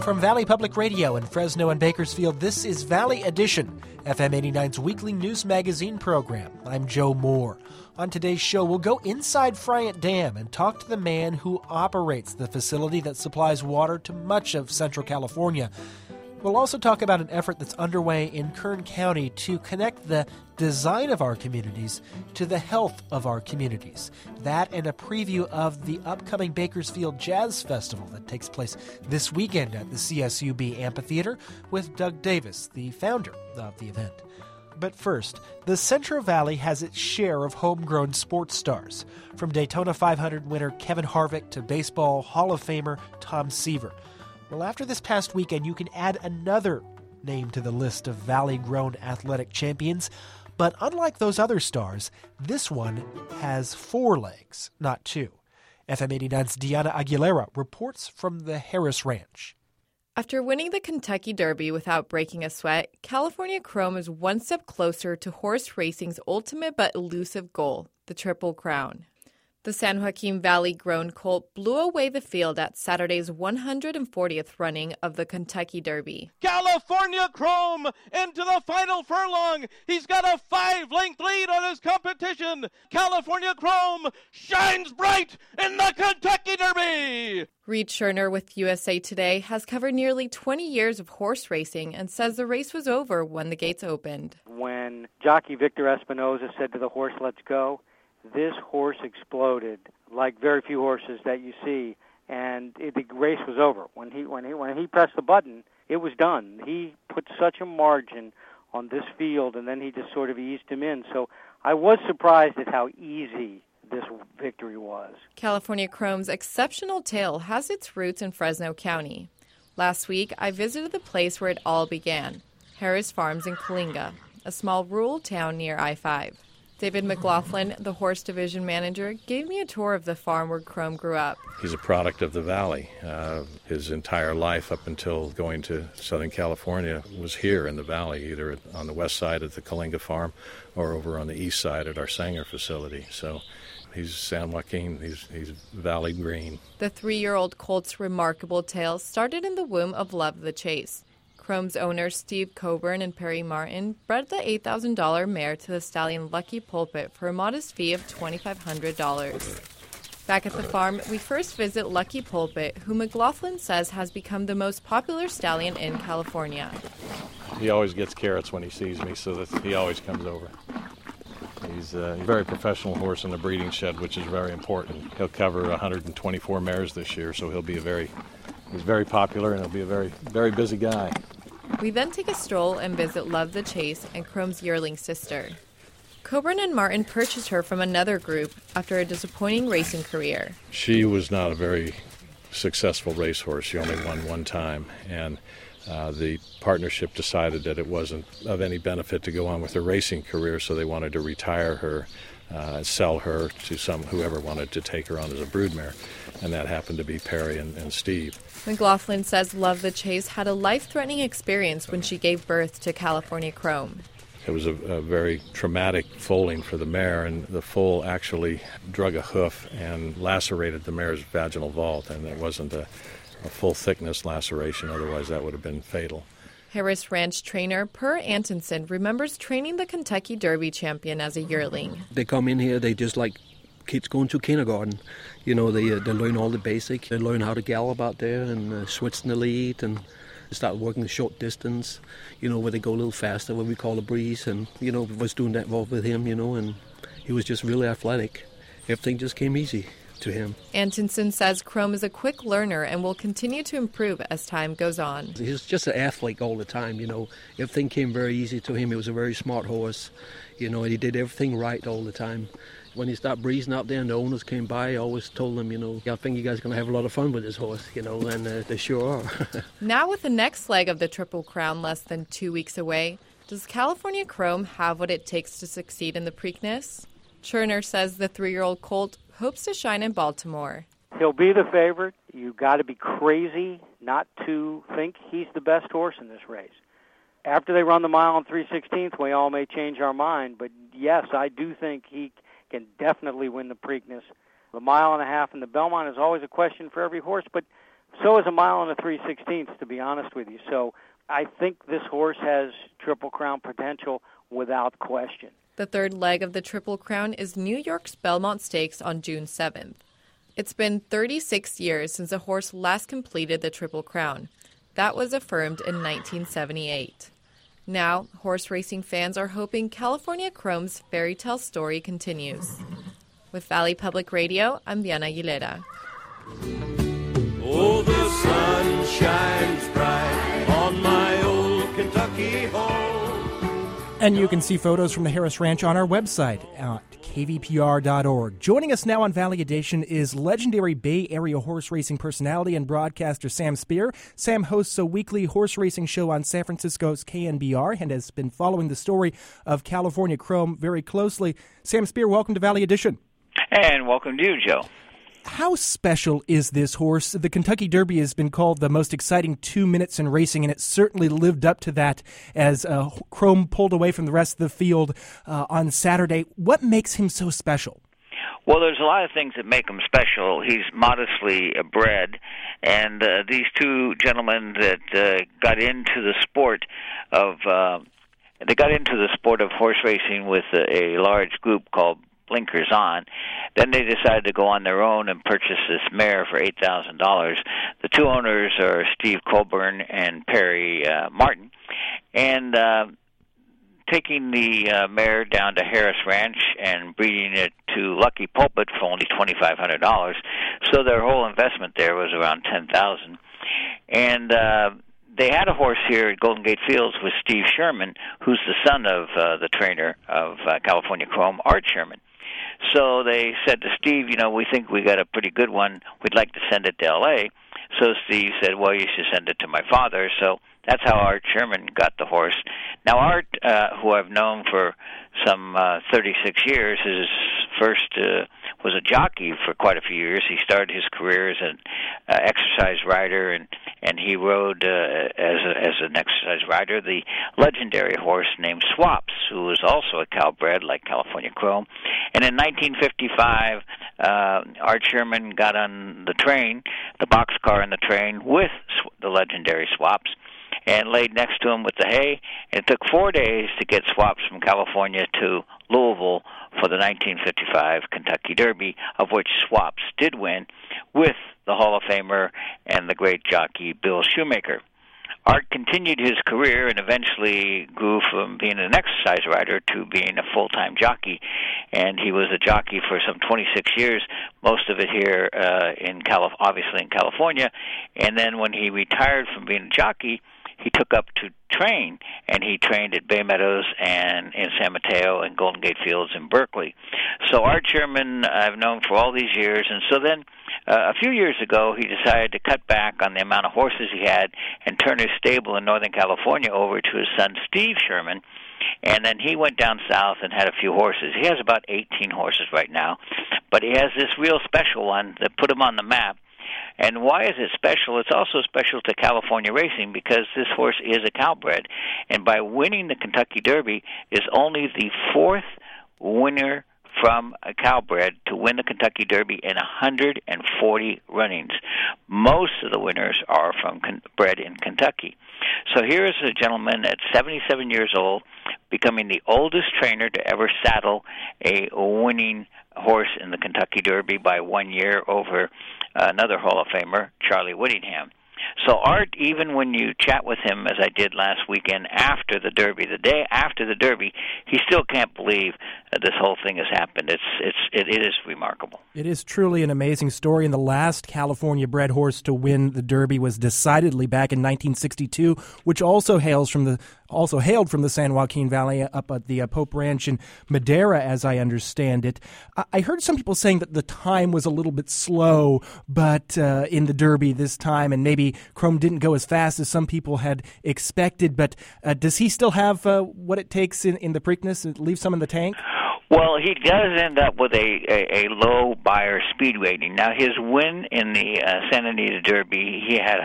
From Valley Public Radio in Fresno and Bakersfield, this is Valley Edition, FM 89's weekly news magazine program. I'm Joe Moore. On today's show, we'll go inside Friant Dam and talk to the man who operates the facility that supplies water to much of Central California. We'll also talk about an effort that's underway in Kern County to connect the design of our communities to the health of our communities. That and a preview of the upcoming Bakersfield Jazz Festival that takes place this weekend at the CSUB Amphitheater with Doug Davis, the founder of the event. But first, the Central Valley has its share of homegrown sports stars, from Daytona 500 winner Kevin Harvick to baseball Hall of Famer Tom Seaver. Well, after this past weekend, you can add another name to the list of Valley-grown athletic champions. But unlike those other stars, this one has 4 legs, not 2. FM 89's Diana Aguilera reports from the Harris Ranch. After winning the Kentucky Derby without breaking a sweat, California Chrome is one step closer to horse racing's ultimate but elusive goal, the Triple Crown. The San Joaquin Valley-grown colt blew away the field at Saturday's 140th running of the Kentucky Derby. California Chrome into the final furlong. He's got a 5-length lead on his competition. California Chrome shines bright in the Kentucky Derby. Reed Scherner with USA Today has covered nearly 20 years of horse racing and says the race was over when the gates opened. When jockey Victor Espinoza said to the horse, "Let's go," this horse exploded like very few horses that you see, and the race was over. When he pressed the button, it was done. He put such a margin on this field, and then he just sort of eased him in. So I was surprised at how easy this victory was. California Chrome's exceptional tale has its roots in Fresno County. Last week, I visited the place where it all began, Harris Farms in Coalinga, a small rural town near I-5. David McLaughlin, the horse division manager, gave me a tour of the farm where Chrome grew up. He's a product of the valley. His entire life up until going to Southern California was here in the valley, either on the west side at the Coalinga farm or over on the east side at our Sanger facility. So he's San Joaquin, he's valley green. The 3-year-old colt's remarkable tale started in the womb of Love the Chase. Chrome's owners Steve Coburn and Perry Martin bred the $8,000 mare to the stallion Lucky Pulpit for a modest fee of $2,500. Back at the farm, we first visit Lucky Pulpit, who McLaughlin says has become the most popular stallion in California. He always gets carrots when he sees me, so that he always comes over. He's a very professional horse in the breeding shed, which is very important. He'll cover 124 mares this year, so he's very popular, and he'll be a very, very busy guy. We then take a stroll and visit Love the Chase and Chrome's yearling sister. Coburn and Martin purchased her from another group after a disappointing racing career. She was not a very successful racehorse. She only won one time, and the partnership decided that it wasn't of any benefit to go on with her racing career, so they wanted to retire her, sell her to whoever wanted to take her on as a broodmare, and that happened to be Perry and Steve. McLaughlin says Love the Chase had a life-threatening experience when she gave birth to California Chrome. It was a very traumatic foaling for the mare, and the foal actually drug a hoof and lacerated the mare's vaginal vault, and it wasn't a full-thickness laceration, otherwise that would have been fatal. Harris Ranch trainer Per Antonsen remembers training the Kentucky Derby champion as a yearling. They come in here, they just like kids going to kindergarten. You know, they learn all the basics. They learn how to gallop out there and switch in the lead and start working the short distance, you know, where they go a little faster, what we call a breeze. And, you know, was doing that with him, you know, and he was just really athletic. Everything just came easy to him. Antonsen says Chrome is a quick learner and will continue to improve as time goes on. He was just an athlete all the time, you know. Everything came very easy to him. He was a very smart horse, you know, and he did everything right all the time. When he started breezing out there and the owners came by, I always told them, you know, I think you guys are going to have a lot of fun with this horse, you know, and they sure are. Now with the next leg of the Triple Crown less than 2 weeks away, does California Chrome have what it takes to succeed in the Preakness? Scherner says the 3-year-old colt hopes to shine in Baltimore. He'll be the favorite. You've got to be crazy not to think he's the best horse in this race. After they run the mile on 3/16, we all may change our mind, but yes, I do think he can definitely win the Preakness. The mile and a half in the Belmont is always a question for every horse, but So is a mile and a 3/16, to be honest with you. So I think this horse has Triple Crown potential without question. The third leg of the Triple Crown is New York's Belmont Stakes on June 7th. It's been 36 years since a horse last completed the Triple Crown. That was affirmed in 1978. Now, horse racing fans are hoping California Chrome's fairy tale story continues. With Valley Public Radio, I'm Diana Aguilera. Oh, the sun shines bright on my old Kentucky home. And you can see photos from the Harris Ranch on our website at kvpr.org. Joining us now on Valley Edition is legendary Bay Area horse racing personality and broadcaster Sam Spear. Sam hosts a weekly horse racing show on San Francisco's KNBR and has been following the story of California Chrome very closely. Sam Spear, welcome to Valley Edition. And welcome to you, Joe. How special is this horse? The Kentucky Derby has been called the most exciting 2 minutes in racing, and it certainly lived up to that as Chrome pulled away from the rest of the field on Saturday. What makes him so special? Well, there's a lot of things that make him special. He's modestly bred, and these two gentlemen that got into the sport of horse racing with a large group called Blinkers On. Then they decided to go on their own and purchase this mare for $8,000. The two owners are Steve Coburn and Perry Martin, and taking the mare down to Harris Ranch and breeding it to Lucky Pulpit for only $2,500. So their whole investment there was around $10,000. And they had a horse here at Golden Gate Fields with Steve Sherman, who's the son of the trainer of California Chrome, Art Sherman. So they said to Steve, we think we got a pretty good one. We'd like to send it to L.A. So Steve said, well, you should send it to my father. So that's how Art Sherman got the horse. Now, Art, who I've known for some 36 years, his first was a jockey for quite a few years. He started his career as an exercise rider, and he rode as an exercise rider the legendary horse named Swaps, who was also a Calbred like California Chrome. And in 1955, Art Sherman got on the train, the boxcar in the train, with the legendary Swaps, and laid next to him with the hay. And it took 4 days to get Swaps from California to Louisville for the 1955 Kentucky Derby, of which Swaps did win with the Hall of Famer and the great jockey Bill Shoemaker. Art continued his career and eventually grew from being an exercise rider to being a full-time jockey, and he was a jockey for some 26 years, most of it here obviously in California. And then when he retired from being a jockey, he took up to train, and he trained at Bay Meadows and in San Mateo and Golden Gate Fields in Berkeley. So Art Sherman I've known for all these years, and so then a few years ago he decided to cut back on the amount of horses he had and turn his stable in Northern California over to his son Steve Sherman, and then he went down south and had a few horses. He has about 18 horses right now, but he has this real special one that put him on the map. And why is it special? It's also special to California racing because this horse is a Calbred. And by winning the Kentucky Derby is only the fourth winner from a Calbred to win the Kentucky Derby in 140 runnings. Most of the winners are from bred in Kentucky. So here is a gentleman at 77 years old becoming the oldest trainer to ever saddle a winning horse in the Kentucky Derby by 1 year over another Hall of Famer, Charlie Whittingham. So Art, even when you chat with him, as I did last weekend after the Derby, the day after the Derby, he still can't believe this whole thing has happened. It is remarkable. It is truly an amazing story, and the last California-bred horse to win the Derby was decidedly back in 1962, which also hailed from the San Joaquin Valley up at the Pope Ranch in Madera, as I understand it. I heard some people saying that the time was a little bit slow, but in the Derby this time, and maybe Chrome didn't go as fast as some people had expected. But does he still have what it takes in the Preakness? Leave some in the tank? Well, he does end up with a low Beyer speed rating. Now, his win in the Santa Anita Derby, he had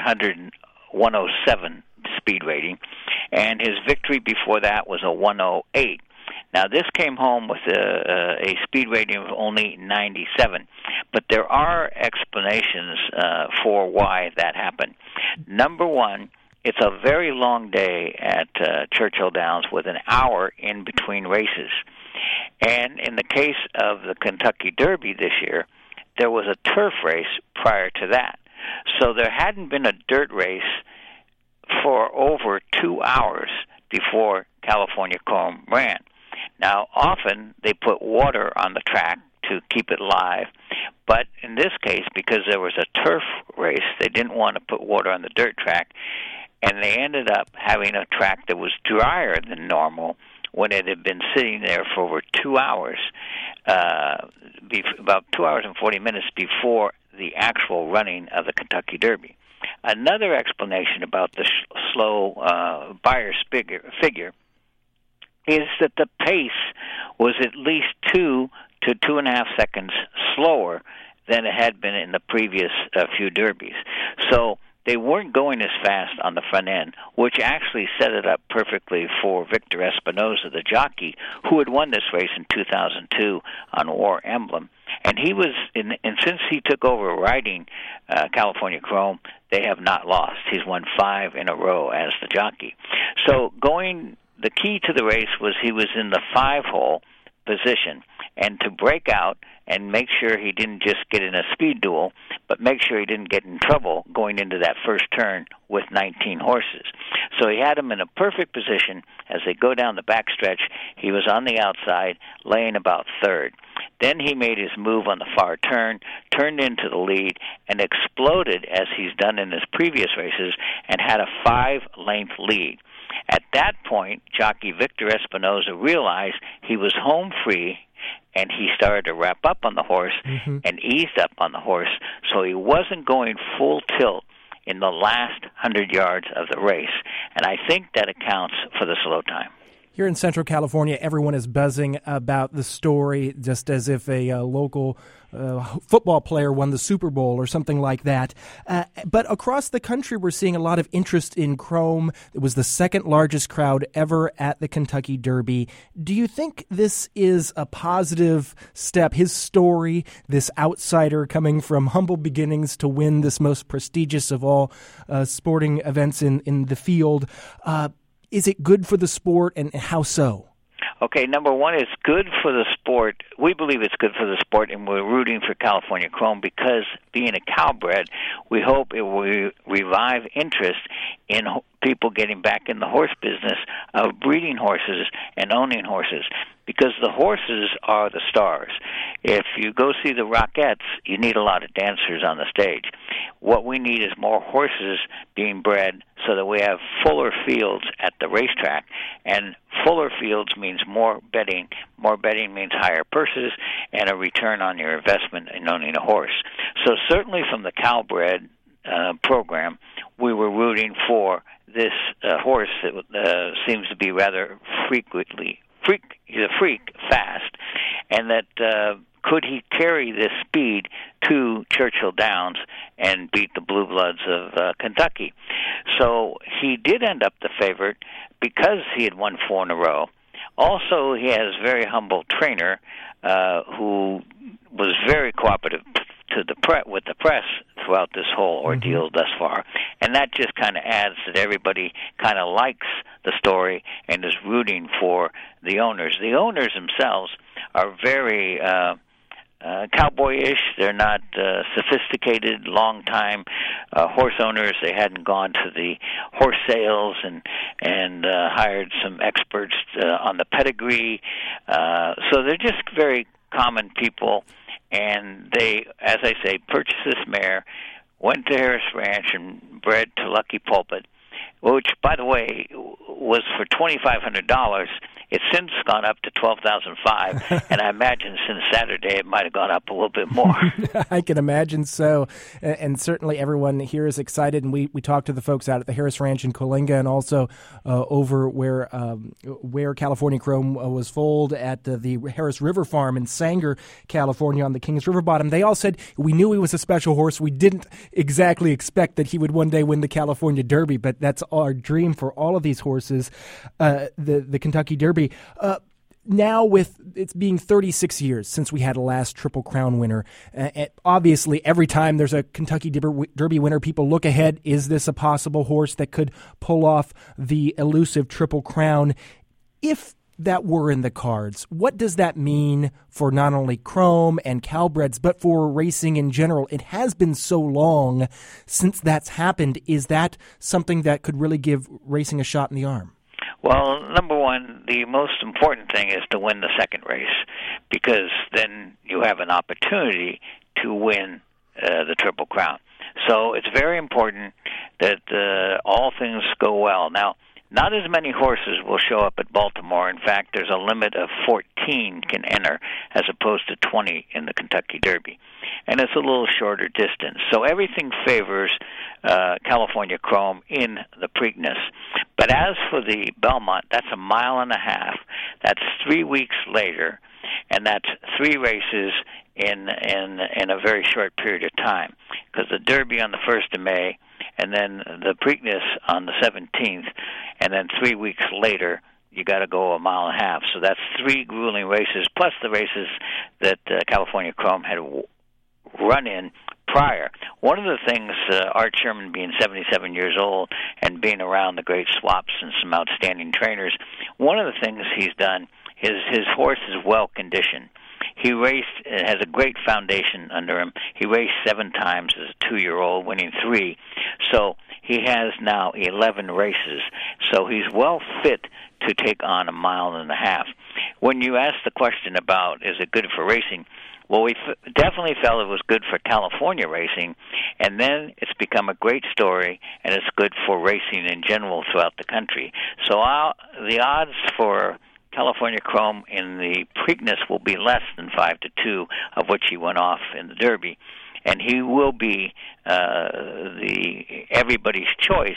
107 speed rating, and his victory before that was a 108. Now, this came home with a speed rating of only 97, but there are explanations for why that happened. Number one, it's a very long day at Churchill Downs with an hour in between races. And in the case of the Kentucky Derby this year, there was a turf race prior to that. So there hadn't been a dirt race for over 2 hours before California Chrome ran. Now, often they put water on the track to keep it live, but in this case, because there was a turf race, they didn't want to put water on the dirt track, and they ended up having a track that was drier than normal when it had been sitting there for over 2 hours, about 2 hours and 40 minutes before the actual running of the Kentucky Derby. Another explanation about the slow Buyer's figure is that the pace was at least 2 to 2.5 seconds slower than it had been in the previous few derbies. So they weren't going as fast on the front end, which actually set it up perfectly for Victor Espinoza, the jockey, who had won this race in 2002 on War Emblem. And he was, and since he took over riding California Chrome, they have not lost. He's won 5 in a row as the jockey. So the key to the race was he was in the 5-hole position, and to break out and make sure he didn't just get in a speed duel, but make sure he didn't get in trouble going into that first turn with 19 horses. So he had him in a perfect position. As they go down the backstretch, he was on the outside, laying about third. Then he made his move on the far turn, turned into the lead, and exploded, as he's done in his previous races, and had a 5-length lead. At that point, jockey Victor Espinoza realized he was home free, and he started to wrap up on the horse and eased up on the horse, so he wasn't going full tilt in the last 100 yards of the race. And I think that accounts for the slow time. Here in Central California, everyone is buzzing about the story, just as if a local football player won the Super Bowl or something like that. But across the country, we're seeing a lot of interest in Chrome. It was the second largest crowd ever at the Kentucky Derby. Do you think this is a positive step? His story, this outsider coming from humble beginnings to win this most prestigious of all sporting events in the field, is it good for the sport, and how so? Okay, number one, it's good for the sport. We believe it's good for the sport, and we're rooting for California Chrome because, being a Calbred, we hope it will revive interest in people getting back in the horse business of breeding horses and owning horses, because the horses are the stars. If you go see the Rockettes, you need a lot of dancers on the stage. What we need is more horses being bred so that we have fuller fields at the racetrack, and fuller fields means more betting. More betting means higher purses and a return on your investment in owning a horse. So certainly from the Calbred program, we were rooting for this horse that seems to be rather he's a freak fast, and that could he carry this speed to Churchill Downs and beat the Blue Bloods of Kentucky? So he did end up the favorite because he had won 4 in a row. Also, he has a very humble trainer who was very cooperative with the press throughout this whole ordeal thus far, and that just kind of adds that everybody kind of likes the story and is rooting for the owners. The owners themselves are very cowboyish. They're not sophisticated, long-time horse owners. They hadn't gone to the horse sales and hired some experts on the pedigree. So they're just very common people. And they, as I say, purchased this mare, went to Harris Ranch and bred to Lucky Pulpit, which, by the way, was for $2,500. It's since gone up to $12,500, and I imagine since Saturday it might have gone up a little bit more. I can imagine so, and certainly everyone here is excited, and we talked to the folks out at the Harris Ranch in Coalinga and also over where California Chrome was foaled at the Harris River Farm in Sanger, California on the Kings River bottom. They all said, we knew he was a special horse. We didn't exactly expect that he would one day win the California Derby, but that's our dream for all of these horses, the Kentucky Derby. Now, with it being 36 years since we had a last Triple Crown winner, obviously every time there's a Kentucky Derby winner, people look ahead. Is this a possible horse that could pull off the elusive Triple Crown? If that were in the cards, what does that mean for not only Chrome and Calbreds, but for racing in general? It has been so long since that's happened. Is that something that could really give racing a shot in the arm? Well, number one, the most important thing is to win the second race, because then you have an opportunity to win the Triple Crown. So it's very important that all things go well. Now, not as many horses will show up at Baltimore. In fact, there's a limit of 14 can enter as opposed to 20 in the Kentucky Derby. And it's a little shorter distance. So everything favors California Chrome in the Preakness. But as for the Belmont, that's a mile and a half. That's 3 weeks later, and that's 3 races in a very short period of time. Because the Derby on the 1st of May, and then the Preakness on the 17th, and then 3 weeks later, you got to go a mile and a half. So that's 3 grueling races, plus the races that California Chrome had run in prior. One of the things, Art Sherman being 77 years old and being around the great swaps and some outstanding trainers, one of the things he's done is his horse is well conditioned. He has a great foundation under him. He raced 7 times as a 2-year-old, winning 3. So he has now 11 races. So he's well fit to take on a mile and a half. When you ask the question about is it good for racing, well, we definitely felt it was good for California racing, and then it's become a great story, and it's good for racing in general throughout the country. So the odds for California Chrome in the Preakness will be less than 5-2, of which he went off in the Derby, and he will be everybody's choice,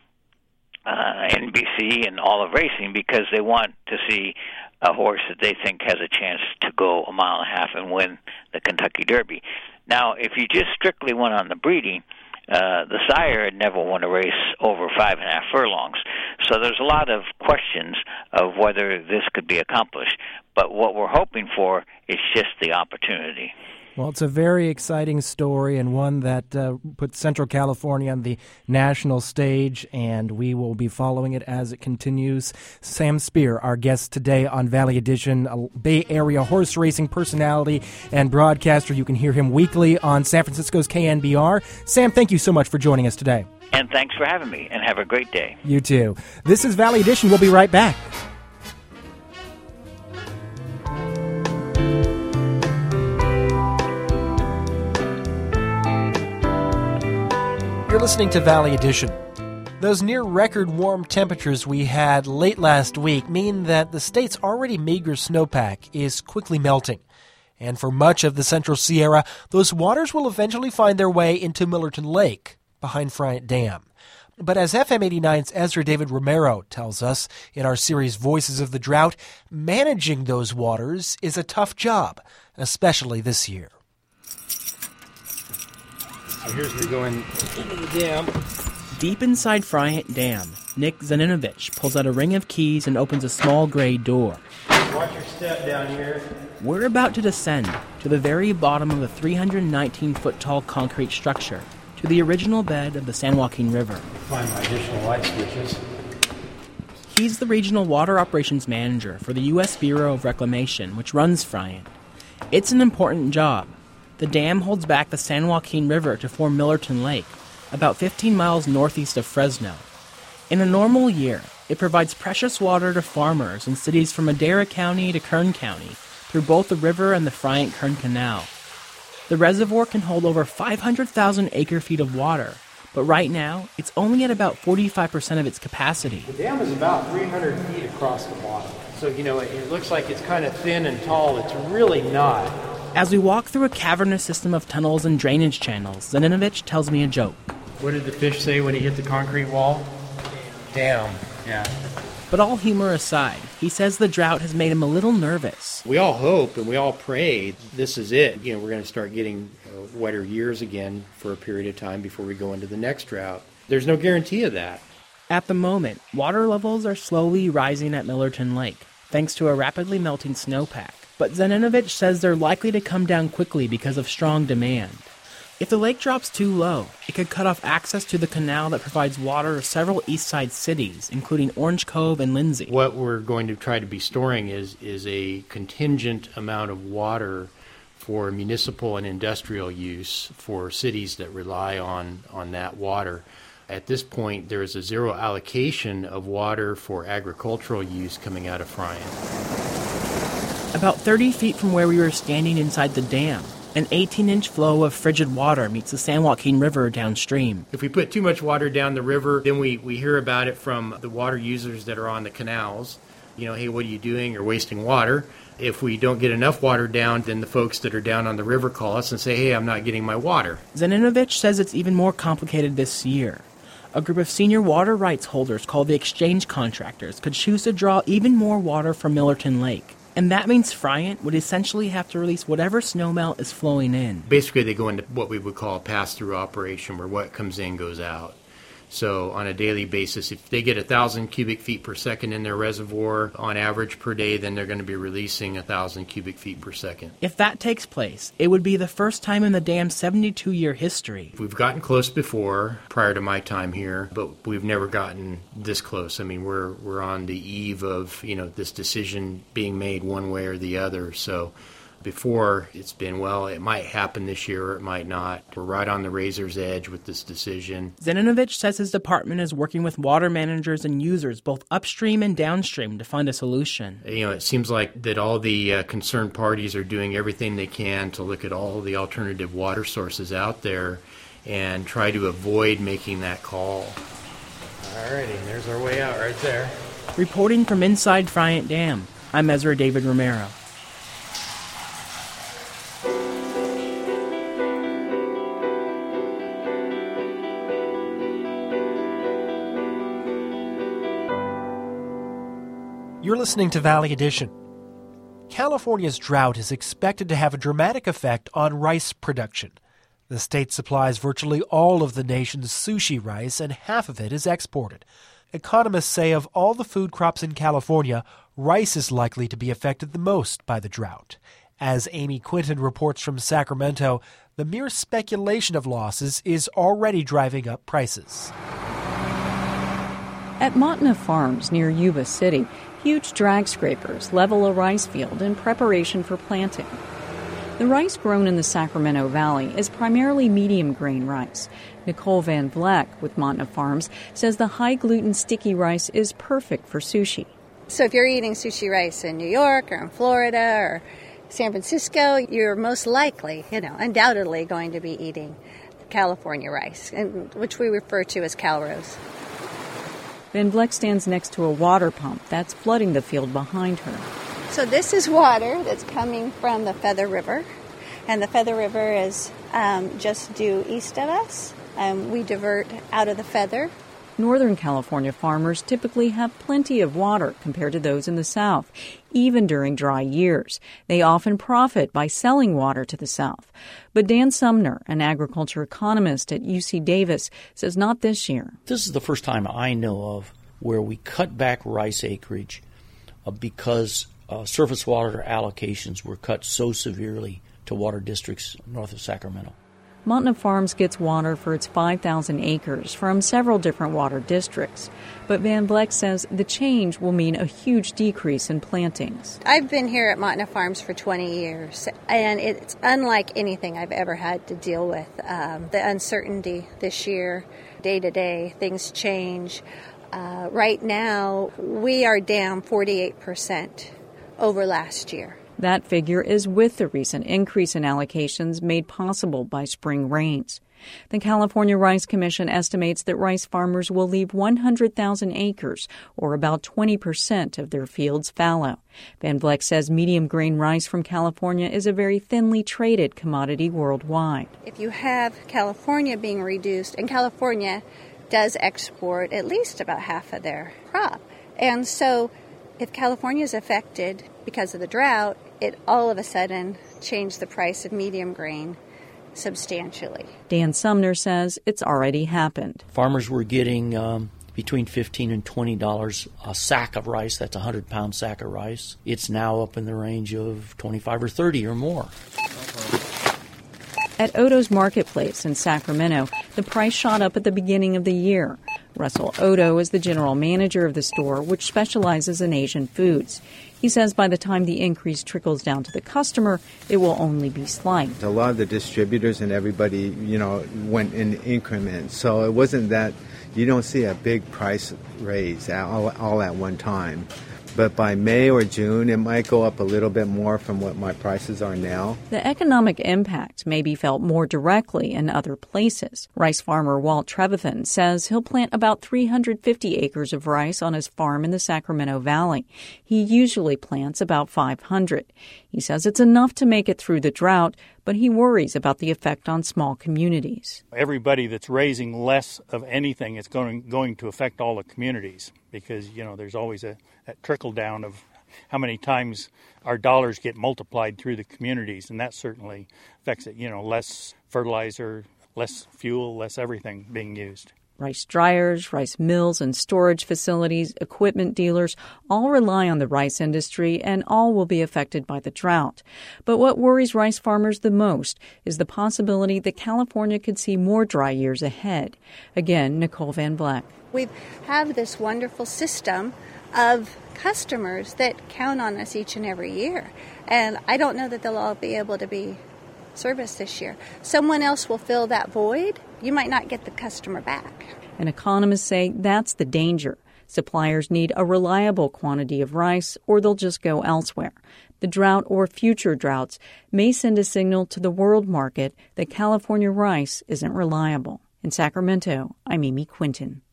NBC and all of racing, because they want to see a horse that they think has a chance to go a mile and a half and win the Kentucky Derby. Now, if you just strictly went on the breeding, the sire had never won a race over 5.5 furlongs. So there's a lot of questions of whether this could be accomplished. But what we're hoping for is just the opportunity. Well, it's a very exciting story and one that puts Central California on the national stage, and we will be following it as it continues. Sam Spear, our guest today on Valley Edition, a Bay Area horse racing personality and broadcaster. You can hear him weekly on San Francisco's KNBR. Sam, thank you so much for joining us today. And thanks for having me, and have a great day. You too. This is Valley Edition. We'll be right back. You're listening to Valley Edition. Those near-record warm temperatures we had late last week mean that the state's already meager snowpack is quickly melting. And for much of the Central Sierra, those waters will eventually find their way into Millerton Lake, behind Friant Dam. But as FM 89's Ezra David Romero tells us in our series Voices of the Drought, managing those waters is a tough job, especially this year. So here's me going into the dam. Deep inside Friant Dam, Nick Zaninovich pulls out a ring of keys and opens a small gray door. Watch your step down here. We're about to descend to the very bottom of a 319-foot-tall concrete structure, to the original bed of the San Joaquin River. Find my additional light switches. He's the regional water operations manager for the U.S. Bureau of Reclamation, which runs Friant. It's an important job. The dam holds back the San Joaquin River to form Millerton Lake, about 15 miles northeast of Fresno. In a normal year, it provides precious water to farmers in cities from Madera County to Kern County, through both the river and the Friant-Kern Canal. The reservoir can hold over 500,000 acre-feet of water, but right now, it's only at about 45% of its capacity. The dam is about 300 feet across the bottom. So, it looks like it's kind of thin and tall. It's really not. As we walk through a cavernous system of tunnels and drainage channels, Zaninovich tells me a joke. What did the fish say when he hit the concrete wall? Damn. Yeah. But all humor aside, he says the drought has made him a little nervous. We all hope and we all pray this is it. We're going to start getting wetter years again for a period of time before we go into the next drought. There's no guarantee of that. At the moment, water levels are slowly rising at Millerton Lake. thanks to a rapidly melting snowpack. But Zaninovich says they're likely to come down quickly because of strong demand. If the lake drops too low, it could cut off access to the canal that provides water to several east side cities, including Orange Cove and Lindsay. What we're going to try to be storing is a contingent amount of water for municipal and industrial use for cities that rely on that water. At this point, there is a zero allocation of water for agricultural use coming out of Friant. About 30 feet from where we were standing inside the dam, an 18-inch flow of frigid water meets the San Joaquin River downstream. If we put too much water down the river, then we hear about it from the water users that are on the canals. You know, hey, what are you doing? You're wasting water. If we don't get enough water down, then the folks that are down on the river call us and say, hey, I'm not getting my water. Zaninovich says it's even more complicated this year. A group of senior water rights holders called the Exchange Contractors could choose to draw even more water from Millerton Lake. And that means Friant would essentially have to release whatever snowmelt is flowing in. Basically, they go into what we would call a pass-through operation, where what comes in goes out. So on a daily basis, if they get 1,000 cubic feet per second in their reservoir on average per day, then they're going to be releasing 1,000 cubic feet per second. If that takes place, it would be the first time in the dam's 72-year history. We've gotten close before, prior to my time here, but we've never gotten this close. I mean, we're on the eve of, this decision being made one way or the other. So before, it's been, well, it might happen this year or it might not. We're right on the razor's edge with this decision. Zaninovich says his department is working with water managers and users both upstream and downstream to find a solution. It seems like that all the concerned parties are doing everything they can to look at all the alternative water sources out there and try to avoid making that call. All righty, there's our way out right there. Reporting from inside Friant Dam, I'm Ezra David Romero. You're listening to Valley Edition. California's drought is expected to have a dramatic effect on rice production. The state supplies virtually all of the nation's sushi rice, and half of it is exported. Economists say of all the food crops in California, rice is likely to be affected the most by the drought. As Amy Quinton reports from Sacramento, the mere speculation of losses is already driving up prices. At Montana Farms near Yuba City, huge drag scrapers level a rice field in preparation for planting. The rice grown in the Sacramento Valley is primarily medium grain rice. Nicole Van Vleck with Montana Farms says the high-gluten sticky rice is perfect for sushi. So if you're eating sushi rice in New York or in Florida or San Francisco, you're most likely, undoubtedly going to be eating California rice, which we refer to as CalRose. Van Vleck stands next to a water pump that's flooding the field behind her. So this is water that's coming from the Feather River, and the Feather River is just due east of us. We divert out of the Feather. Northern California farmers typically have plenty of water compared to those in the South, even during dry years. They often profit by selling water to the South. But Dan Sumner, an agriculture economist at UC Davis, says not this year. This is the first time I know of where we cut back rice acreage because surface water allocations were cut so severely to water districts north of Sacramento. Montana Farms gets water for its 5,000 acres from several different water districts. But Van Vleck says the change will mean a huge decrease in plantings. I've been here at Montana Farms for 20 years, and it's unlike anything I've ever had to deal with. The uncertainty this year, day to day, things change. Right now, we are down 48% over last year. That figure is with the recent increase in allocations made possible by spring rains. The California Rice Commission estimates that rice farmers will leave 100,000 acres, or about 20% of their fields, fallow. Van Vleck says medium grain rice from California is a very thinly traded commodity worldwide. If you have California being reduced, and California does export at least about half of their crop, and so if California is affected because of the drought, it all of a sudden changed the price of medium grain substantially. Dan Sumner says it's already happened. Farmers were getting between $15 and $20 a sack of rice. That's a 100-pound sack of rice. It's now up in the range of 25 or 30 or more. At Oto's Marketplace in Sacramento, the price shot up at the beginning of the year. Russell Oto is the general manager of the store, which specializes in Asian foods. He says by the time the increase trickles down to the customer, it will only be slight. A lot of the distributors and everybody, went in increments. So it wasn't that you don't see a big price raise all at one time. But by May or June, it might go up a little bit more from what my prices are now. The economic impact may be felt more directly in other places. Rice farmer Walt Trevathan says he'll plant about 350 acres of rice on his farm in the Sacramento Valley. He usually plants about 500. He says it's enough to make it through the drought, but he worries about the effect on small communities. Everybody that's raising less of anything is going to affect all the communities because, there's always a trickle down of how many times our dollars get multiplied through the communities, and that certainly affects it. Less fertilizer, less fuel, less everything being used. Rice dryers, rice mills and storage facilities, equipment dealers all rely on the rice industry, and all will be affected by the drought. But what worries rice farmers the most is the possibility that California could see more dry years ahead. Again, Nicole Van Vleck. We have this wonderful system of customers that count on us each and every year. And I don't know that they'll all be able to be serviced this year. Someone else will fill that void. You might not get the customer back. And economists say that's the danger. Suppliers need a reliable quantity of rice or they'll just go elsewhere. The drought or future droughts may send a signal to the world market that California rice isn't reliable. In Sacramento, I'm Amy Quinton.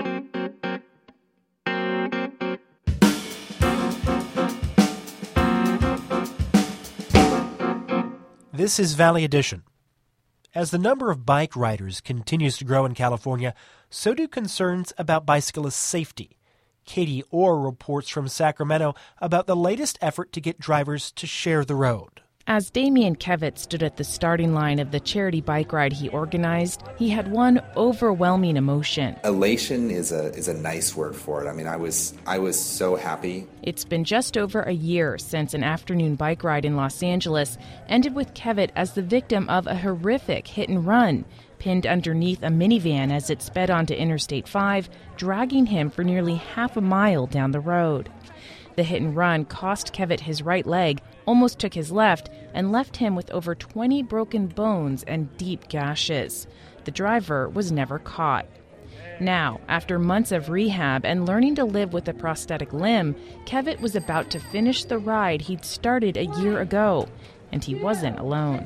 This is Valley Edition. As the number of bike riders continues to grow in California, so do concerns about bicyclist safety. Katie Orr reports from Sacramento about the latest effort to get drivers to share the road. As Damian Kevitt stood at the starting line of the charity bike ride he organized, he had one overwhelming emotion. Elation is a nice word for it. I mean, I was so happy. It's been just over a year since an afternoon bike ride in Los Angeles ended with Kevitt as the victim of a horrific hit and run, pinned underneath a minivan as it sped onto Interstate 5, dragging him for nearly half a mile down the road. The hit and run cost Kevitt his right leg, almost took his left, and left him with over 20 broken bones and deep gashes. The driver was never caught. Now, after months of rehab and learning to live with a prosthetic limb, Kevitt was about to finish the ride he'd started a year ago, and he wasn't alone.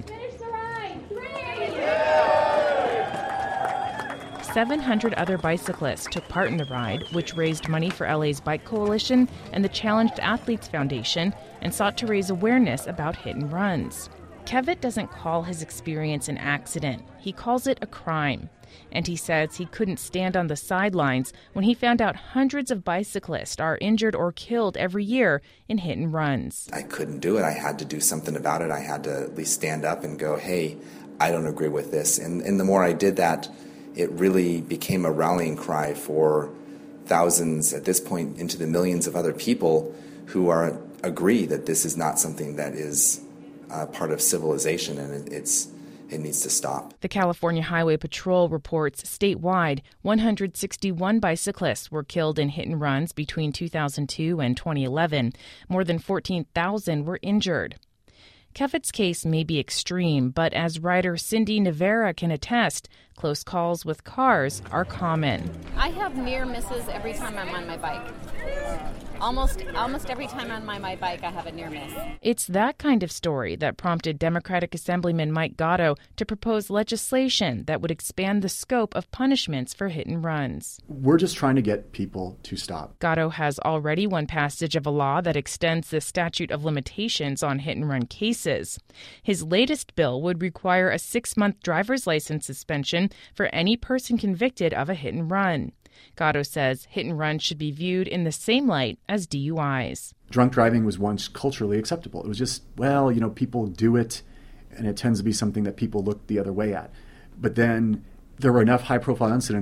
700 other bicyclists took part in the ride, which raised money for LA's Bike Coalition and the Challenged Athletes Foundation and sought to raise awareness about hit and runs. Kevitt doesn't call his experience an accident. He calls it a crime. And he says he couldn't stand on the sidelines when he found out hundreds of bicyclists are injured or killed every year in hit and runs. I couldn't do it. I had to do something about it. I had to at least stand up and go, hey, I don't agree with this. And the more I did that, it really became a rallying cry for thousands, at this point, into the millions of other people who agree that this is not something that is part of civilization, and it needs to stop. The California Highway Patrol reports statewide 161 bicyclists were killed in hit and runs between 2002 and 2011. More than 14,000 were injured. Kevitt's case may be extreme, but as rider Cindy Navera can attest, close calls with cars are common. I have near misses every time I'm on my bike. Almost every time on my bike, I have a near miss. It's that kind of story that prompted Democratic Assemblyman Mike Gatto to propose legislation that would expand the scope of punishments for hit and runs. We're just trying to get people to stop. Gatto has already won passage of a law that extends the statute of limitations on hit and run cases. His latest bill would require a 6-month driver's license suspension for any person convicted of a hit and run. Gatto says hit and run should be viewed in the same light as DUIs. Drunk driving was once culturally acceptable. It was just, people do it, and it tends to be something that people look the other way at. But then there were enough high-profile incidents,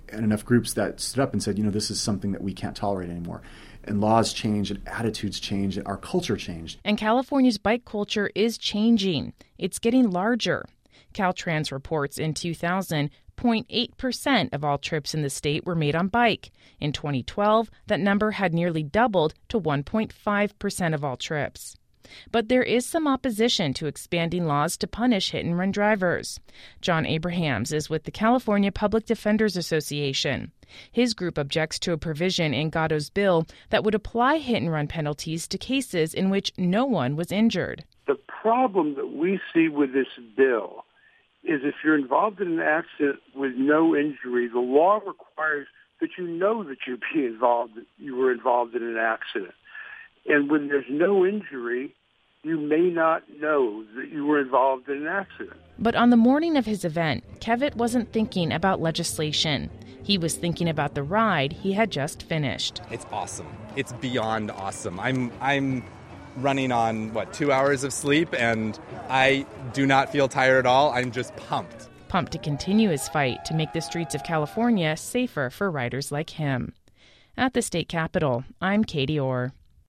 and enough groups that stood up and said, this is something that we can't tolerate anymore. And laws changed, and attitudes changed, and our culture changed. And California's bike culture is changing. It's getting larger. Caltrans reports in 2000, 0.8% of all trips in the state were made on bike. In 2012, that number had nearly doubled to 1.5% of all trips. But there is some opposition to expanding laws to punish hit-and-run drivers. John Abrahams is with the California Public Defenders Association. His group objects to a provision in Gatto's bill that would apply hit-and-run penalties to cases in which no one was injured. The problem that we see with this bill is if you're involved in an accident with no injury, the law requires that you know that you were involved in an accident. And when there's no injury, you may not know that you were involved in an accident. But on the morning of his event, Kevitt wasn't thinking about legislation. He was thinking about the ride he had just finished. It's awesome. It's beyond awesome. I'm running on, 2 hours of sleep, and I do not feel tired at all. I'm just pumped. Pumped to continue his fight to make the streets of California safer for riders like him. At the state capitol, I'm Katie Orr.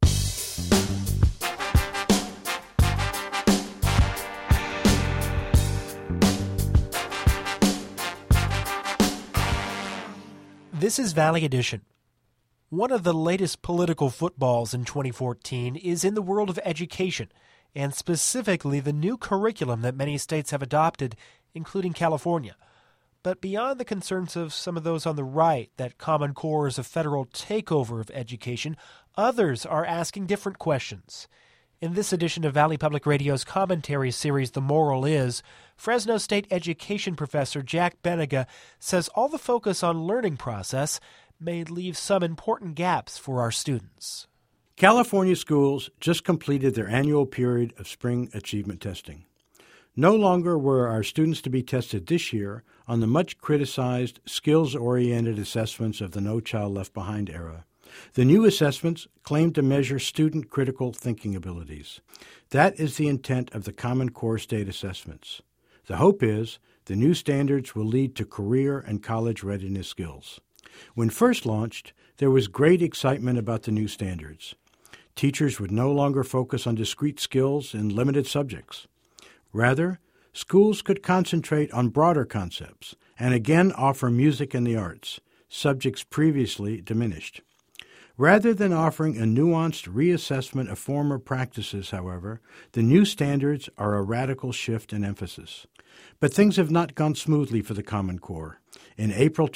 This is Valley Edition. One of the latest political footballs in 2014 is in the world of education, and specifically the new curriculum that many states have adopted, including California. But beyond the concerns of some of those on the right that Common Core is a federal takeover of education, others are asking different questions. In this edition of Valley Public Radio's commentary series, The Moral Is, Fresno State education professor Jack Benega says all the focus on learning process may leave some important gaps for our students. California schools just completed their annual period of spring achievement testing. No longer were our students to be tested this year on the much-criticized skills-oriented assessments of the No Child Left Behind era. The new assessments claim to measure student critical thinking abilities. That is the intent of the Common Core state assessments. The hope is the new standards will lead to career and college readiness skills. When first launched, there was great excitement about the new standards. Teachers would no longer focus on discrete skills in limited subjects. Rather, schools could concentrate on broader concepts and again offer music and the arts, subjects previously diminished. Rather than offering a nuanced reassessment of former practices, however, the new standards are a radical shift in emphasis. But things have not gone smoothly for the Common Core. In April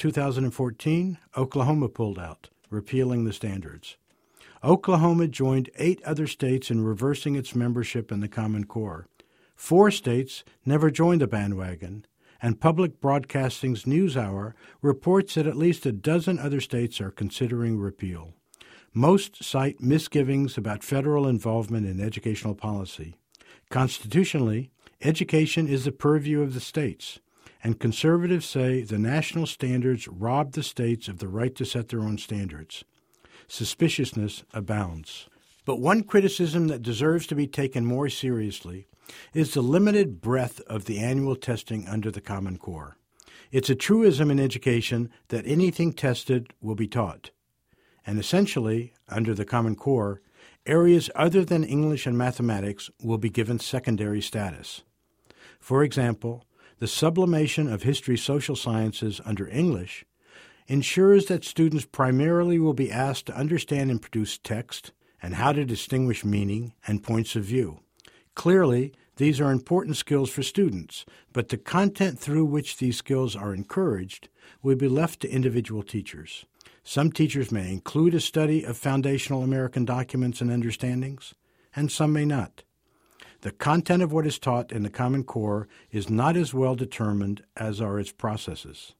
2014, Oklahoma pulled out, repealing the standards. Oklahoma joined 8 other states in reversing its membership in the Common Core. 4 states never joined the bandwagon, and Public Broadcasting's NewsHour reports that at least a dozen other states are considering repeal. Most cite misgivings about federal involvement in educational policy. Constitutionally, education is the purview of the states, and conservatives say the national standards rob the states of the right to set their own standards. Suspiciousness abounds. But one criticism that deserves to be taken more seriously is the limited breadth of the annual testing under the Common Core. It's a truism in education that anything tested will be taught. And essentially, under the Common Core, areas other than English and mathematics will be given secondary status. For example, the sublimation of history social sciences under English ensures that students primarily will be asked to understand and produce text and how to distinguish meaning and points of view. Clearly, these are important skills for students, but the content through which these skills are encouraged will be left to individual teachers. Some teachers may include a study of foundational American documents and understandings, and some may not. The content of what is taught in the Common Core is not as well determined as are its processes.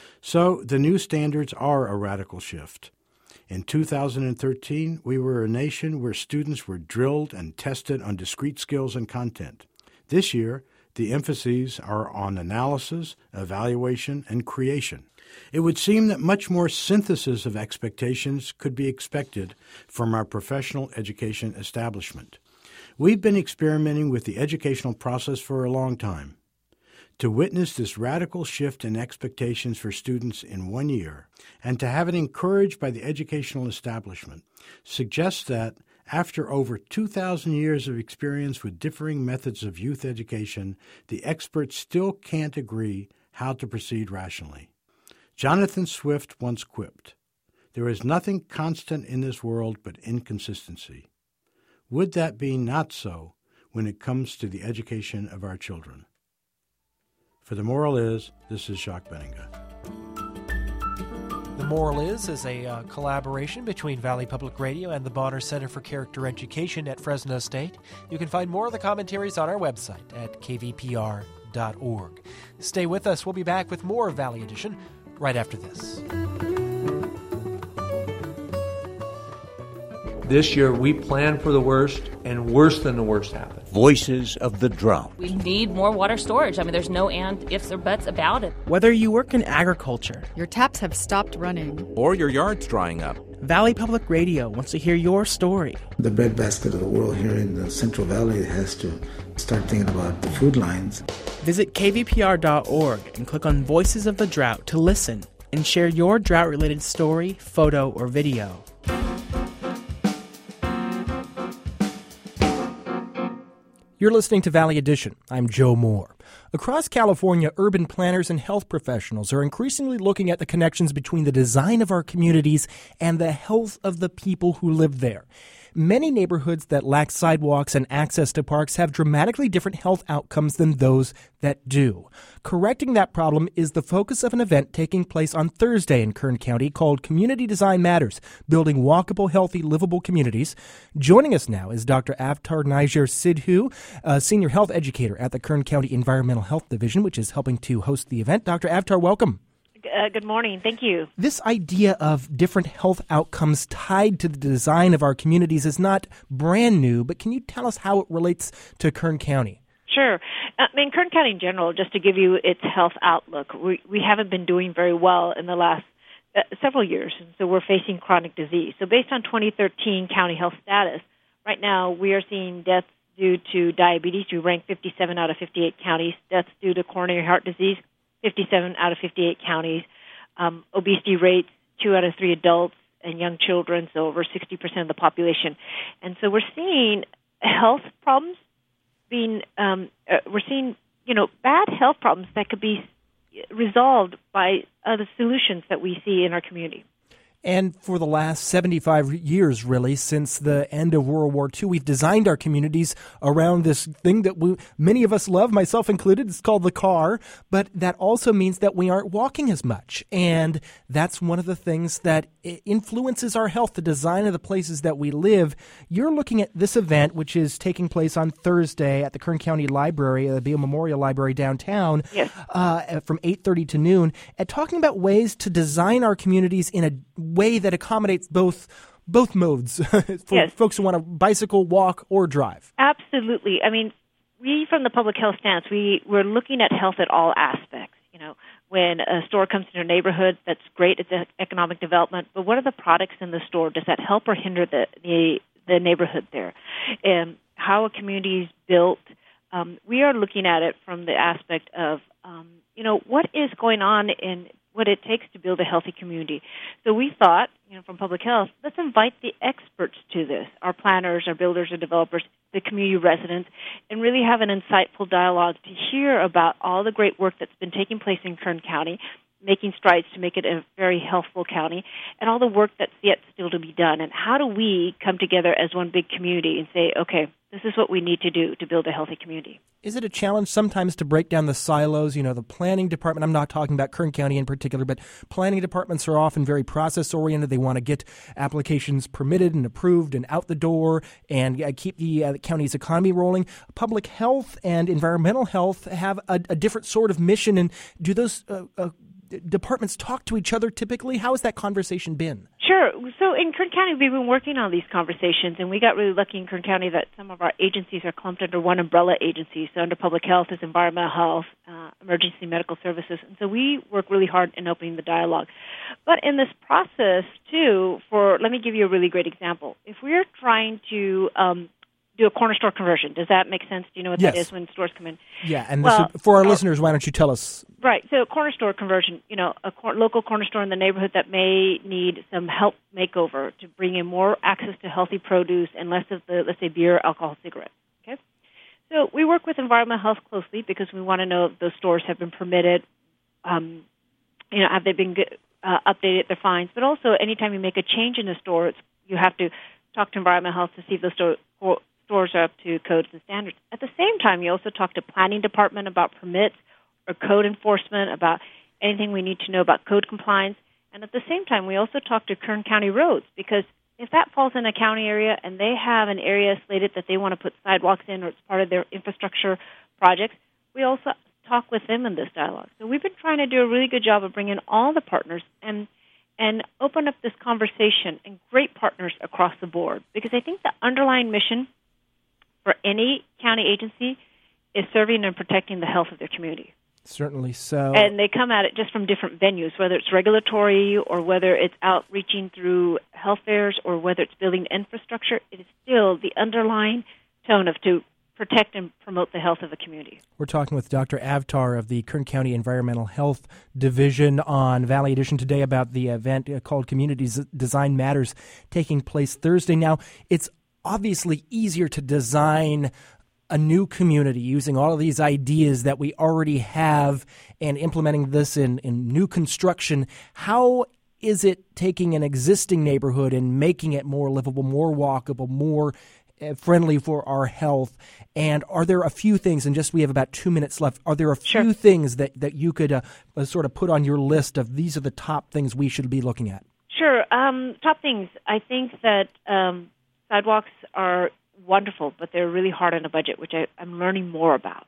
So the new standards are a radical shift. In 2013, we were a nation where students were drilled and tested on discrete skills and content. This year, the emphases are on analysis, evaluation, and creation. It would seem that much more synthesis of expectations could be expected from our professional education establishment. We've been experimenting with the educational process for a long time. To witness this radical shift in expectations for students in 1 year, and to have it encouraged by the educational establishment, suggests that, after over 2,000 years of experience with differing methods of youth education, the experts still can't agree how to proceed rationally. Jonathan Swift once quipped, "There is nothing constant in this world but inconsistency." Would that be not so when it comes to the education of our children? For The Moral Is, this is Jacques Benninga. The Moral Is a collaboration between Valley Public Radio and the Bonner Center for Character Education at Fresno State. You can find more of the commentaries on our website at kvpr.org. Stay with us. We'll be back with more of Valley Edition right after this. This year, we planned for the worst, and worse than the worst happened. Voices of the Drought. We need more water storage. I mean, there's no and, ifs, or buts about it. Whether you work in agriculture, your taps have stopped running, or your yard's drying up, Valley Public Radio wants to hear your story. The breadbasket of the world here in the Central Valley has to start thinking about the food lines. Visit kvpr.org and click on Voices of the Drought to listen and share your drought-related story, photo, or video. You're listening to Valley Edition. I'm Joe Moore. Across California, urban planners and health professionals are increasingly looking at the connections between the design of our communities and the health of the people who live there. Many neighborhoods that lack sidewalks and access to parks have dramatically different health outcomes than those that do. Correcting that problem is the focus of an event taking place on Thursday in Kern County called Community Design Matters, Building Walkable, Healthy, Livable Communities. Joining us now is Dr. Avtar Niger Sidhu, a senior health educator at the Kern County Environmental Health Division, which is helping to host the event. Dr. Avtar, welcome. Good morning. Thank you. This idea of different health outcomes tied to the design of our communities is not brand new, but can you tell us how it relates to Kern County? Sure. Kern County in general, just to give you its health outlook, we haven't been doing very well in the last several years, and so we're facing chronic disease. So based on 2013 county health status, right now we are seeing deaths due to diabetes. We rank 57 out of 58 counties. Deaths due to coronary heart disease, 57 out of 58 counties. Obesity rates, 2 out of 3 adults and young children, so over 60% of the population. And so we're seeing health problems being, we're seeing, bad health problems that could be resolved by the solutions that we see in our community. And for the last 75 years, really, since the end of World War II, we've designed our communities around this thing that many of us love, myself included. It's called the car. But that also means that we aren't walking as much. And that's one of the things that influences our health, the design of the places that we live. You're looking at this event, which is taking place on Thursday at the Kern County Library, the Beale Memorial Library downtown, yes. From 8:30 to noon, and talking about ways to design our communities in a way that accommodates both modes for yes. folks who want to bicycle, walk, or drive. Absolutely. We from the public health stance, we're looking at health at all aspects. When a store comes to a neighborhood, that's great. It's economic development. But what are the products in the store? Does that help or hinder the neighborhood there? And how a community is built. We are looking at it from the aspect of, what is going on in what it takes to build a healthy community. So we thought, from public health, let's invite the experts to this, our planners, our builders, our developers, the community residents, and really have an insightful dialogue to hear about all the great work that's been taking place in Kern County, making strides to make it a very healthful county, and all the work that's yet still to be done. And how do we come together as one big community and say, okay, this is what we need to do to build a healthy community? Is it a challenge sometimes to break down the silos? The planning department, I'm not talking about Kern County in particular, but planning departments are often very process-oriented. They want to get applications permitted and approved and out the door and keep the county's economy rolling. Public health and environmental health have a different sort of mission. And do those departments talk to each other typically? How has that conversation been? Sure. So in Kern County, we've been working on these conversations, and we got really lucky in Kern County that some of our agencies are clumped under one umbrella agency. So under public health is environmental health, emergency medical services. And so we work really hard in opening the dialogue. But in this process, too, let me give you a really great example. If we're trying to do a corner store conversion. Does that make sense? Do you know what Yes. that is when stores come in? Yeah, and for our listeners, why don't you tell us? Right. So corner store conversion, a local corner store in the neighborhood that may need some help makeover to bring in more access to healthy produce and less of the, let's say, beer, alcohol, cigarettes. Okay. So we work with environmental health closely because we want to know if those stores have been permitted, have they been updated, their fines. But also, anytime you make a change in a store, you have to talk to environmental health to see if those stores are up to codes and standards. At the same time, you also talk to planning department about permits or code enforcement, about anything we need to know about code compliance. And at the same time, we also talk to Kern County Roads, because if that falls in a county area and they have an area slated that they want to put sidewalks in, or it's part of their infrastructure projects, we also talk with them in this dialogue. So we've been trying to do a really good job of bringing all the partners and open up this conversation, and great partners across the board, because I think the underlying mission for any county agency is serving and protecting the health of their community. Certainly so. And they come at it just from different venues, whether it's regulatory or whether it's outreaching through health fairs or whether it's building infrastructure. It is still the underlying tone of to protect and promote the health of the community. We're talking with Dr. Avtar of the Kern County Environmental Health Division on Valley Edition today about the event called Communities Design Matters taking place Thursday. Now, it's obviously easier to design a new community using all of these ideas that we already have and implementing this in new construction. How is it taking an existing neighborhood and making it more livable, more walkable, more friendly for our health? And are there a few things, and just we have about 2 minutes left, are there a few things that you could sort of put on your list of these are the top things we should be looking at? Sure. Top things. I think that sidewalks are wonderful, but they're really hard on a budget, which I'm learning more about,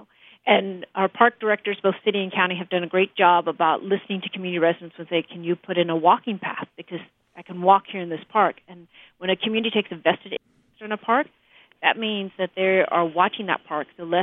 And our park directors, both city and county, have done a great job about listening to community residents and say, can you put in a walking path? Because I can walk here in this park. And when a community takes a vested interest in a park, that means that they are watching that park, so less,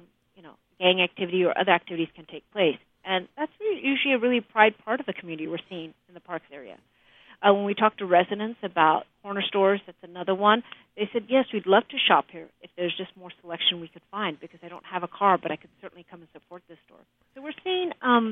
gang activity or other activities can take place. And that's usually a really pride part of the community we're seeing in the parks area. When we talk to residents about corner stores, that's another one. They said, yes, we'd love to shop here if there's just more selection we could find, because I don't have a car, but I could certainly come and support this store. So we're seeing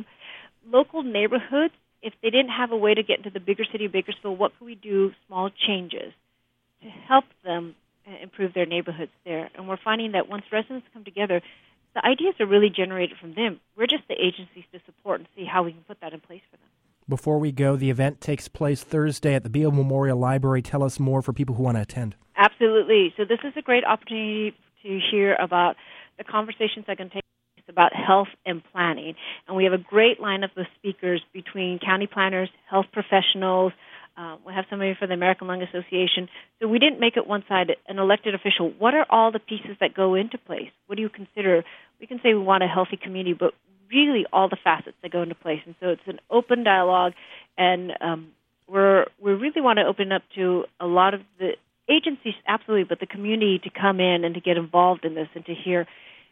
local neighborhoods, if they didn't have a way to get into the bigger city of Bakersfield, what could we do, small changes, to help them improve their neighborhoods there? And we're finding that once residents come together, the ideas are really generated from them. We're just the agencies to support and see how we can put that in place for them. Before we go, the event takes place Thursday at the Beale Memorial Library. Tell us more for people who want to attend. Absolutely. So this is a great opportunity to hear about the conversations that can take place about health and planning. And we have a great lineup of speakers between county planners, health professionals. We'll have somebody for the American Lung Association. So we didn't make it one-sided. An elected official, what are all the pieces that go into place? What do you consider? We can say we want a healthy community, but really all the facets that go into place. And so it's an open dialogue, and we really want to open up to a lot of the agencies, absolutely, but the community to come in and to get involved in this and to hear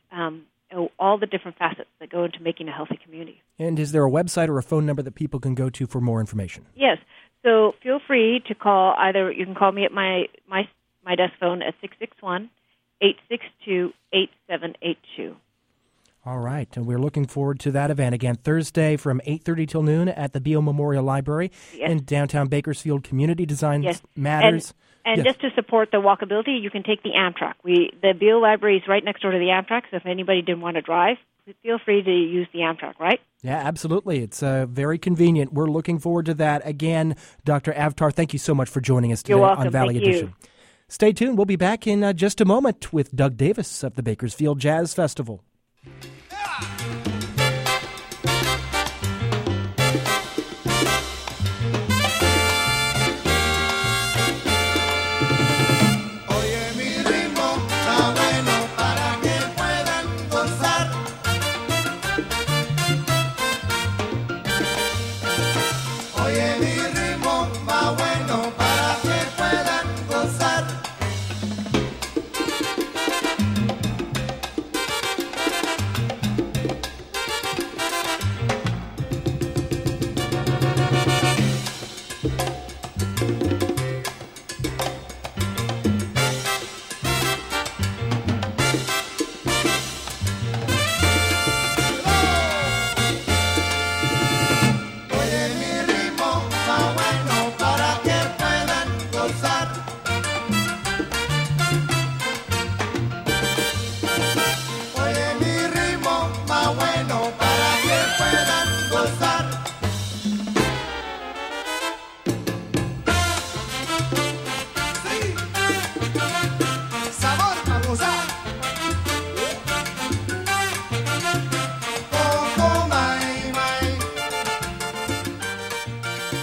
all the different facets that go into making a healthy community. And is there a website or a phone number that people can go to for more information? Yes. So feel free to call either. You can call me at my desk phone at 661-862-8782. All right, and we're looking forward to that event again Thursday from 8:30 till noon at the Beale Memorial Library in downtown Bakersfield. Community Design Matters. And just to support the walkability, you can take the Amtrak. The Beale Library is right next door to the Amtrak, so if anybody didn't want to drive, feel free to use the Amtrak, right? Yeah, absolutely. It's very convenient. We're looking forward to that. Again, Dr. Avtar, thank you so much for joining us today on Valley Edition. Stay tuned. We'll be back in just a moment with Doug Davis of the Bakersfield Jazz Festival.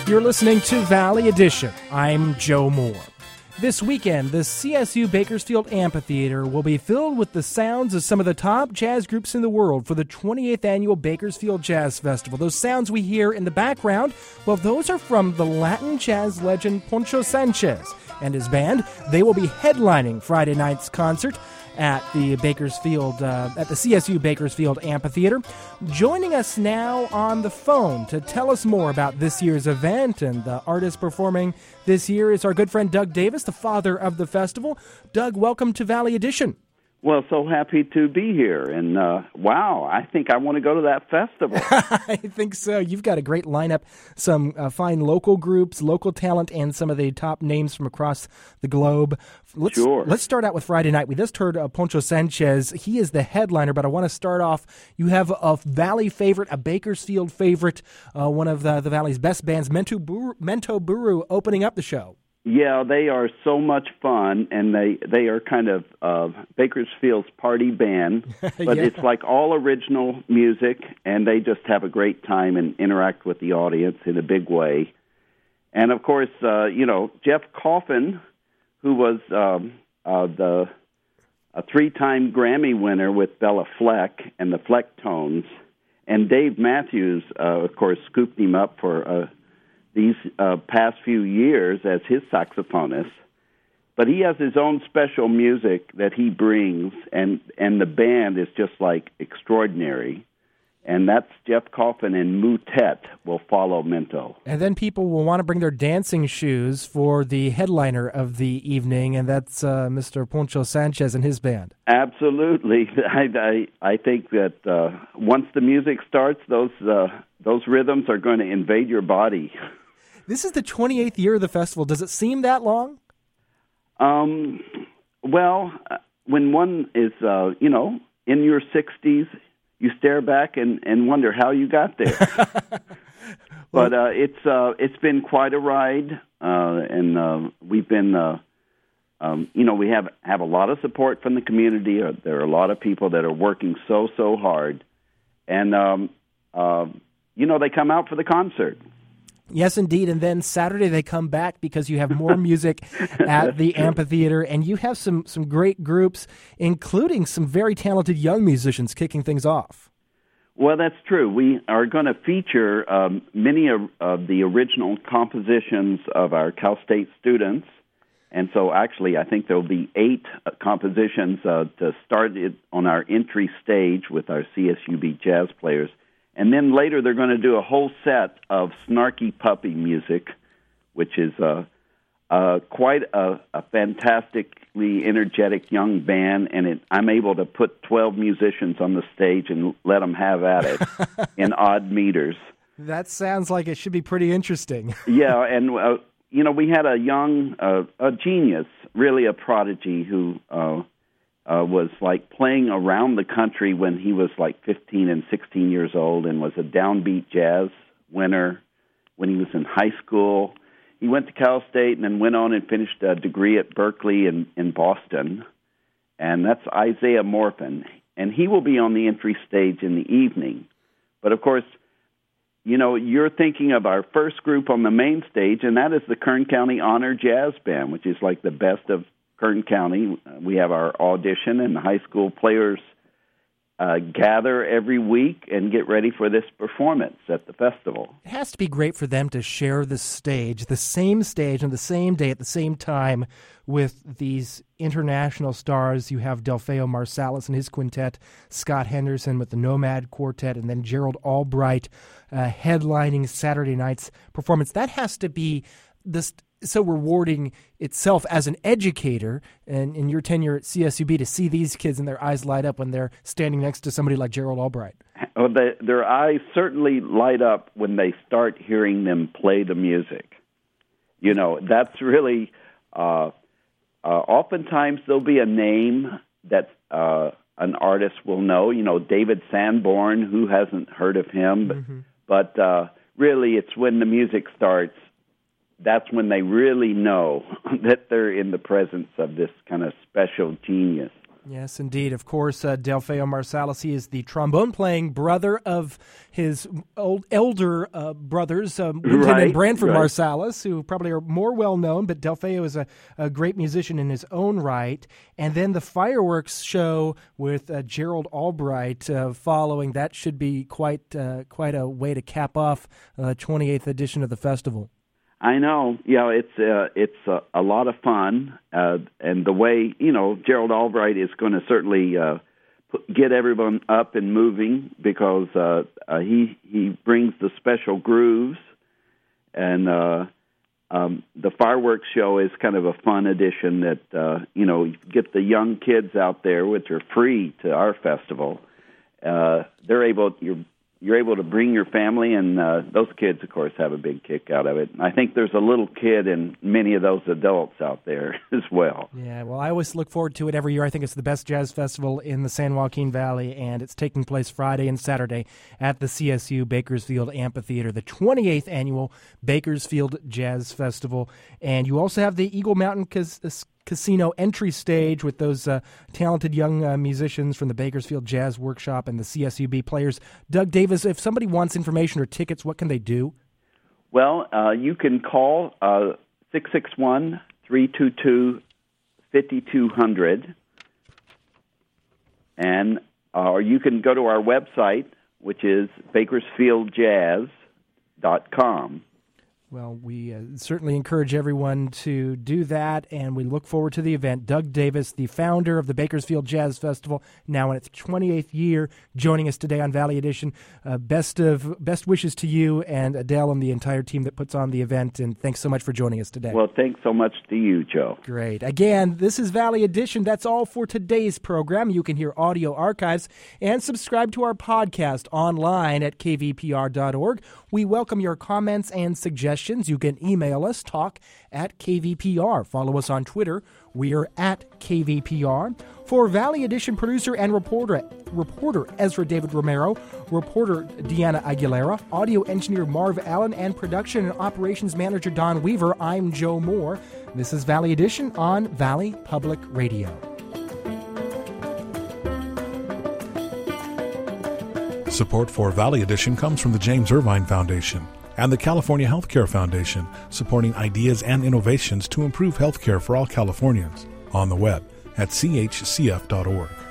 You're listening to Valley Edition. I'm Joe Moore. This weekend, the CSU Bakersfield Amphitheater will be filled with the sounds of some of the top jazz groups in the world for the 28th Annual Bakersfield Jazz Festival. Those sounds we hear in the background, well, those are from the Latin jazz legend Poncho Sanchez and his band. They will be headlining Friday night's concert at the CSU Bakersfield Amphitheater. Joining us now on the phone to tell us more about this year's event and the artists performing this year is our good friend Doug Davis, the father of the festival. Doug, welcome to Valley Edition. Well, so happy to be here, and wow, I think I want to go to that festival. I think so. You've got a great lineup, some fine local groups, local talent, and some of the top names from across the globe. Let's start out with Friday night. We just heard Poncho Sanchez. He is the headliner, but I want to start off. You have a Valley favorite, a Bakersfield favorite, one of the Valley's best bands, Mento Buru, opening up the show. Yeah, they are so much fun, and they are kind of Bakersfield's party band, but Yeah. It's like all original music, and they just have a great time and interact with the audience in a big way. And, of course, Jeff Coffin, who was a three-time Grammy winner with Bella Fleck and the Flecktones, and Dave Matthews, of course, scooped him up for these past few years as his saxophonist. But he has his own special music that he brings, and the band is just, like, extraordinary. And that's Jeff Coffin and Mutet will follow Mento. And then people will want to bring their dancing shoes for the headliner of the evening, and that's Mr. Poncho Sanchez and his band. Absolutely. I think that once the music starts, those rhythms are going to invade your body. This is the 28th year of the festival. Does it seem that long? Well, when one is, in your 60s, you stare back and wonder how you got there. But it's been quite a ride, and we've been, we have a lot of support from the community. There are a lot of people that are working so hard, and they come out for the concert. Yes, indeed. And then Saturday they come back because you have more music at the amphitheater, and you have some great groups, including some very talented young musicians kicking things off. Well, that's true. We are going to feature many of the original compositions of our Cal State students. And so actually I think there will be 8 compositions to start it on our entry stage with our CSUB jazz players. And then later they're going to do a whole set of Snarky Puppy music, which is quite a fantastically energetic young band. And I'm able to put 12 musicians on the stage and let them have at it in odd meters. That sounds like it should be pretty interesting. Yeah, and, we had a young, a genius, really a prodigy who was like playing around the country when he was like 15 and 16 years old, and was a downbeat jazz winner when he was in high school. He went to Cal State and then went on and finished a degree at Berkeley in Boston, and that's Isaiah Morphin. And he will be on the entry stage in the evening. But, of course, you're thinking of our first group on the main stage, and that is the Kern County Honor Jazz Band, which is like the best of Kern County. We have our audition, and the high school players gather every week and get ready for this performance at the festival. It has to be great for them to share the same stage on the same day at the same time with these international stars. You have Delfeo Marsalis and his quintet, Scott Henderson with the Nomad Quartet, and then Gerald Albright headlining Saturday night's performance. That has to be so rewarding itself as an educator, and in your tenure at CSUB, to see these kids and their eyes light up when they're standing next to somebody like Gerald Albright. Oh, their eyes certainly light up when they start hearing them play the music. That's really, oftentimes there'll be a name that an artist will know. David Sanborn, who hasn't heard of him? But really, it's when the music starts, that's when they really know that they're in the presence of this kind of special genius. Yes, indeed. Of course, Delfeo Marsalis, he is the trombone-playing brother of his elder brothers, Wynton and Branford Marsalis, who probably are more well-known, but Delfeo is a great musician in his own right. And then the fireworks show with Gerald Albright following. That should be quite a way to cap off the 28th edition of the festival. I know. Yeah, it's a lot of fun, and the way Gerald Albright is going to certainly get everyone up and moving because he brings the special grooves, and the fireworks show is kind of a fun addition that you get the young kids out there, which are free to our festival. You're able to bring your family, and those kids, of course, have a big kick out of it. I think there's a little kid in many of those adults out there as well. Yeah, well, I always look forward to it every year. I think it's the best jazz festival in the San Joaquin Valley, and it's taking place Friday and Saturday at the CSU Bakersfield Amphitheater, the 28th annual Bakersfield Jazz Festival. And you also have the Eagle Mountain Casino entry stage with those talented young musicians from the Bakersfield Jazz Workshop and the CSUB players. Doug Davis, if somebody wants information or tickets, what can they do? Well, you can call 661-322-5200, and or you can go to our website, which is bakersfieldjazz.com. Well, we certainly encourage everyone to do that, and we look forward to the event. Doug Davis, the founder of the Bakersfield Jazz Festival, now in its 28th year, joining us today on Valley Edition. Best wishes to you and Adele and the entire team that puts on the event, and thanks so much for joining us today. Well, thanks so much to you, Joe. Great. Again, this is Valley Edition. That's all for today's program. You can hear audio archives and subscribe to our podcast online at kvpr.org. We welcome your comments and suggestions. You can email us, talk@kvpr. Follow us on Twitter. We are at KVPR. For Valley Edition producer and reporter Ezra David Romero, reporter Deanna Aguilera, audio engineer Marv Allen, and production and operations manager Don Weaver, I'm Joe Moore. This is Valley Edition on Valley Public Radio. Support for Valley Edition comes from the James Irvine Foundation and the California Healthcare Foundation, supporting ideas and innovations to improve healthcare for all Californians. On the web at chcf.org.